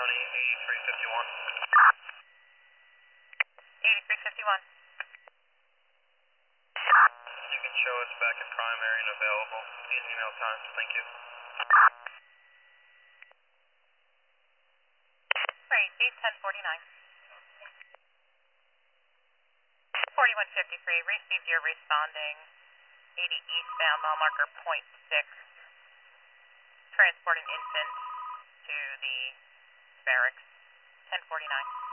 County 8351. 8351. You can show us back at primary and available in email times. Thank you. Great, 81049. 4153, received your responding 80 eastbound, mile marker .6, transporting infant to the barracks, 1049.